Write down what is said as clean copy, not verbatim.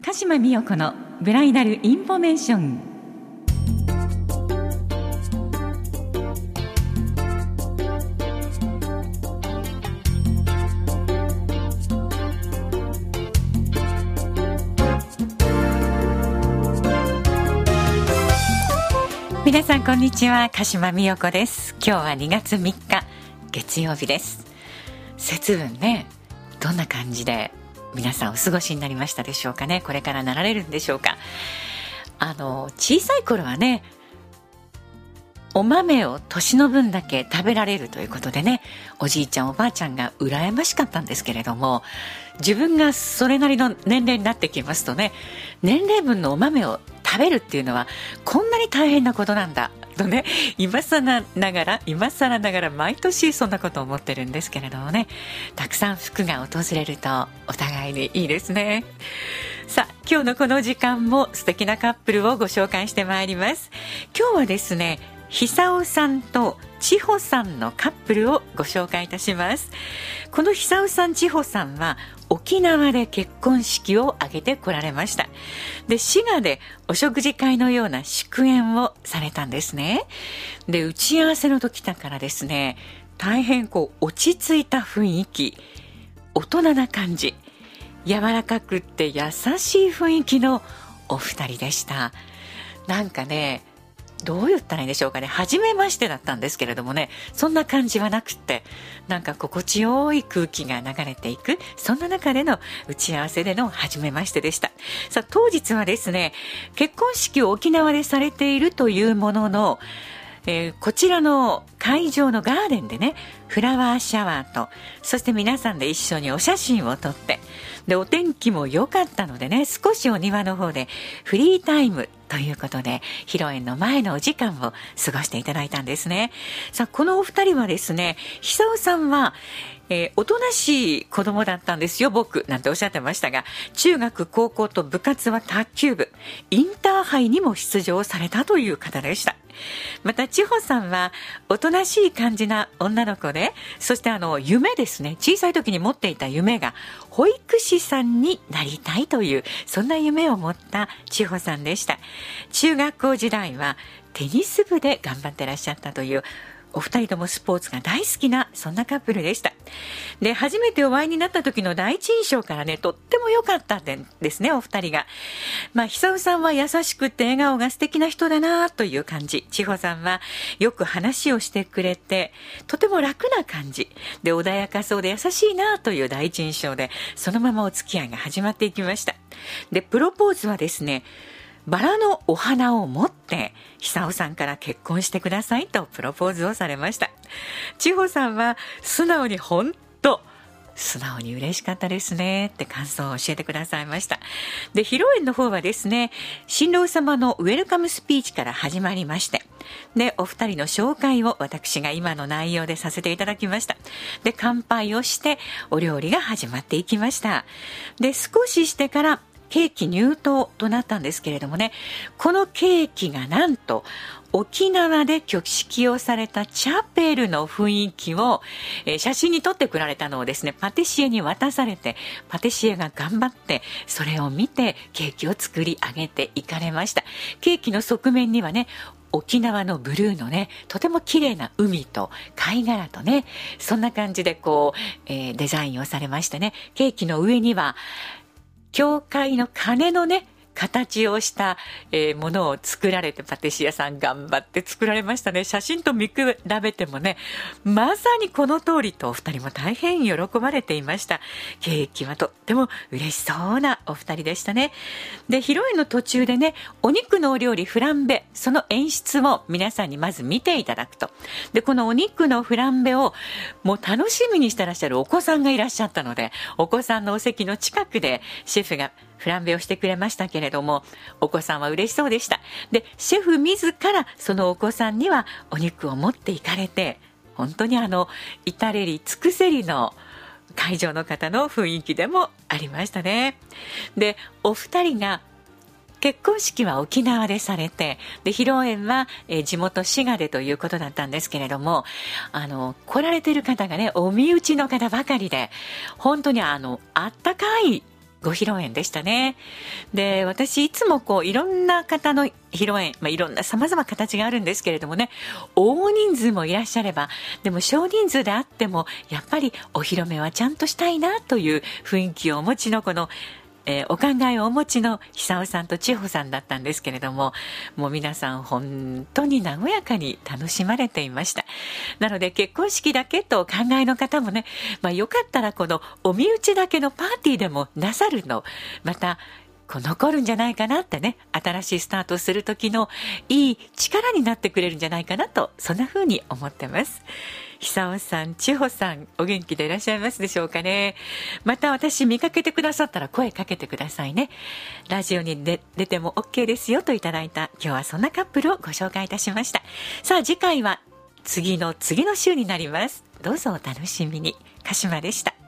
鹿島美代子のブライダルインフォメーション。皆さんこんにちは、鹿島美代子です。今日は2月3日月曜日です。節分ね、どんな感じで皆さんお過ごしになりましたでしょうかね。これからなられるんでしょうか。小さい頃はね、お豆を年の分だけ食べられるということでね、おじいちゃんおばあちゃんが羨ましかったんですけれども、自分がそれなりの年齢になってきますとね、年齢分のお豆を食べるっていうのはこんなに大変なことなんだとね、今更ながら毎年そんなことを思ってるんですけれどもね、たくさん福が訪れるとお互いにいいですね。さあ、今日のこの時間も素敵なカップルをご紹介してまいります。今日はですね、久夫さんと千穂さんのカップルをご紹介いたします。この久夫さん千穂さんは沖縄で結婚式を挙げてこられました。で、滋賀でお食事会のような祝宴をされたんですね。で、打ち合わせの時だからですね、大変落ち着いた雰囲気、大人な感じ、柔らかくって優しい雰囲気のお二人でした。なんかね、どう言ったらいいんでしょうかね、初めましてだったんですけれどもね、そんな感じはなくって、なんか心地よい空気が流れていく、そんな中での打ち合わせでの初めましてでした。さあ、当日はですね、結婚式を沖縄でされているというものの、こちらの会場のガーデンでね、フラワーシャワーと、そして皆さんで一緒にお写真を撮って、で、お天気も良かったのでね、少しお庭の方でフリータイムということで、披露宴の前のお時間を過ごしていただいたんですね。さあ、このお二人はですね、久夫さんは、おとなしい子供だったんですよ、僕なんておっしゃってましたが、中学高校と部活は卓球部、インターハイにも出場されたという方でした。また千穂さんはおとなしい感じな女の子で、そして夢ですね、小さい時に持っていた夢が保育士さんになりたいという、そんな夢を持った千穂さんでした。中学校時代はテニス部で頑張ってらっしゃったという、お二人ともスポーツが大好きな、そんなカップルでした。で、初めてお会いになった時の第一印象からね、とっても良かったんですね、お二人が。久夫さんは優しくて笑顔が素敵な人だなという感じ。千穂さんはよく話をしてくれて、とても楽な感じ。で、穏やかそうで優しいなという第一印象で、そのままお付き合いが始まっていきました。で、プロポーズはですね、バラのお花を持って久夫さんから結婚してくださいとプロポーズをされました。千穂さんは素直に嬉しかったですねって感想を教えてくださいました。で、披露宴の方はですね、新郎様のウェルカムスピーチから始まりまして、で、お二人の紹介を私が今の内容でさせていただきました。で、乾杯をしてお料理が始まっていきました。で、少ししてからケーキ入刀となったんですけれどもね、このケーキがなんと沖縄で挙式をされたチャペルの雰囲気を、写真に撮ってくられたのをですね、パティシエに渡されて、パティシエが頑張ってそれを見てケーキを作り上げていかれました。ケーキの側面にはね、沖縄のブルーのね、とても綺麗な海と貝殻とね、そんな感じでデザインをされましてね、ケーキの上には教会の鐘のね、形をした、ものを作られて、パティシエさん頑張って作られましたね。写真と見比べてもね、まさにこの通りとお二人も大変喜ばれていました。ケーキはとっても嬉しそうなお二人でしたね。で、披露宴の途中でね、お肉のお料理フランベ、その演出を皆さんにまず見ていただくと。で、このお肉のフランベをもう楽しみにしてらっしゃるお子さんがいらっしゃったので、お子さんのお席の近くでシェフがフランベをしてくれましたけれども、お子さんは嬉しそうでした。で、シェフ自らそのお子さんにはお肉を持っていかれて、本当に至れり尽くせりの会場の方の雰囲気でもありましたね。で、お二人が結婚式は沖縄でされて、で、披露宴は、地元滋賀でということだったんですけれども、来られている方がね、お身内の方ばかりで、本当にあったかいご披露宴でしたね。で、私いつもいろんな方の披露宴、いろんな様々形があるんですけれどもね、大人数もいらっしゃれば、でも少人数であってもやっぱりお披露目はちゃんとしたいなという雰囲気をお持ちのお考えをお持ちの久夫さんと千穂さんだったんですけれども、もう皆さん本当に和やかに楽しまれていました。なので結婚式だけとお考えの方もね、よかったらこのお身内だけのパーティーでもなさるの、また残るんじゃないかなってね、新しいスタートする時のいい力になってくれるんじゃないかなと、そんな風に思ってます。久夫さん、千穂さん、お元気でいらっしゃいますでしょうかね。また私見かけてくださったら声かけてくださいね。ラジオに出ても OK ですよといただいた、今日はそんなカップルをご紹介いたしました。さあ次回は次の週になります。どうぞお楽しみに。鹿島でした。